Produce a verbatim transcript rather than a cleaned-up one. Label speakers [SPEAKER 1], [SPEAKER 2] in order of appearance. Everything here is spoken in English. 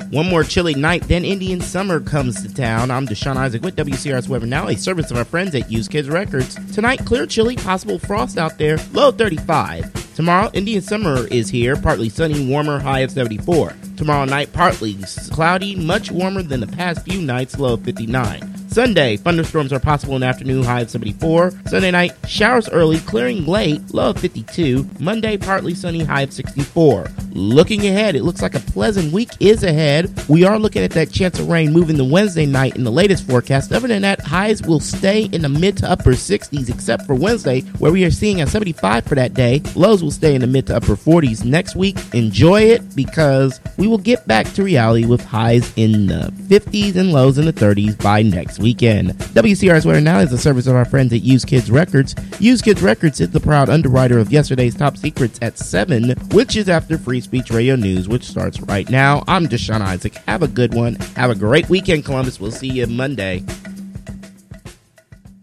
[SPEAKER 1] One more chilly night, then Indian summer comes to town. I'm Deshaun Isaac with W C R S Weather Now, a service of our friends at Used Kids Records. Tonight, clear chilly, possible frost out there, low thirty-five. Tomorrow, Indian summer is here, partly sunny, warmer, high of seventy-four. Tomorrow night, partly cloudy, much warmer than the past few nights, low of fifty-nine. Sunday, thunderstorms are possible in the afternoon, high of seventy-four. Sunday night, showers early, clearing late, low of fifty-two. Monday, partly sunny, high of sixty-four. Looking ahead, it looks like a pleasant week is ahead. We are looking at that chance of rain moving to Wednesday night in the latest forecast. Other than that, highs will stay in the mid to upper sixties, except for Wednesday, where we are seeing a seventy-five for that day. Lows will stay in the mid to upper forties next week. Enjoy it, because we will get back to reality with highs in the fifties and lows in the thirties by next weekend. W C R S Weather Now is a service of our friends at Used Kids Records. Used Kids Records is the proud underwriter of yesterday's Top Secrets at seven, which is after Free Speech Radio News, which starts right now. I'm Deshaun Isaac. Have a good one. Have a great weekend, Columbus. We'll see you Monday.